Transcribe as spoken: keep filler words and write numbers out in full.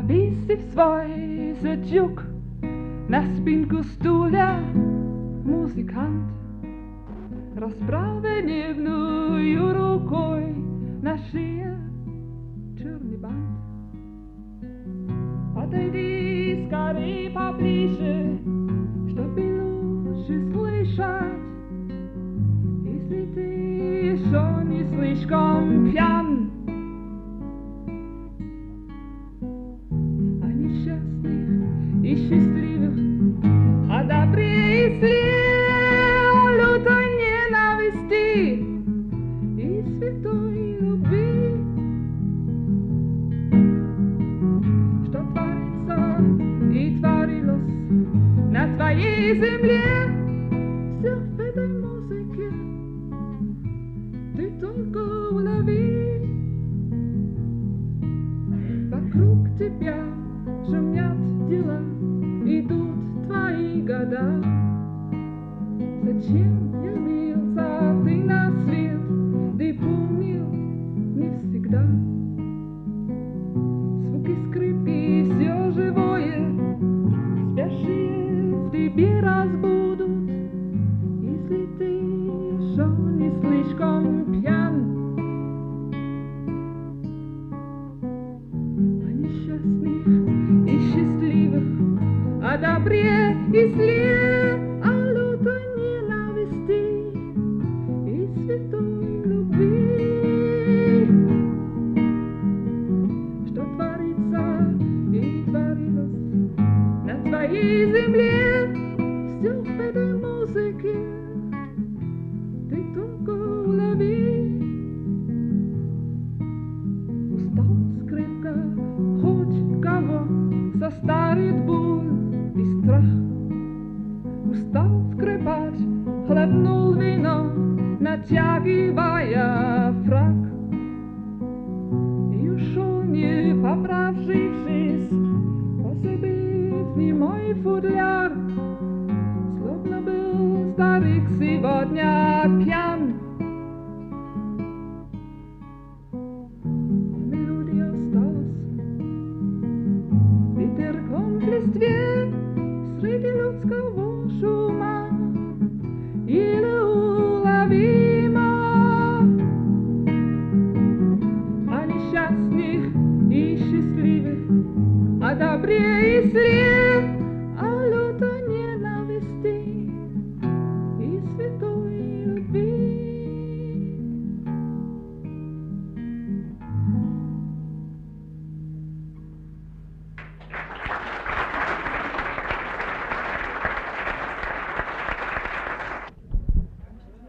Повесив свой сачок на спинку стуля, музыкант расправленную рукой на шее черный бант. Отойди скорее поближе, чтобы лучше слышать, если ты еще не слишком пьян. О несчастных и счастливых, о добре и зле, о лютой ненависти и святой любви. Что творится и творилось на твоей земле, все в этой музыке ты только улови. Вокруг тебя шумят дела, идут твои года. Зачем явился ты на свет, ты помнил не всегда. Звуки скрипки, все живое, спящие в тебе разбудут, если ты еще не слишком пьян. О несчастных и счастливых, о добре и зле, о лютой ненависти и святой любви. Что творится и творилось на твоей земле, все в этой музыке ты только улови. Устал скрипка, хоть кого состарит боль и страх. Устал скрипач, хлебнул вино, натягивая фрак, и ушел, не поправившись, позабыв немой футляр, словно был старик сегодня пьян.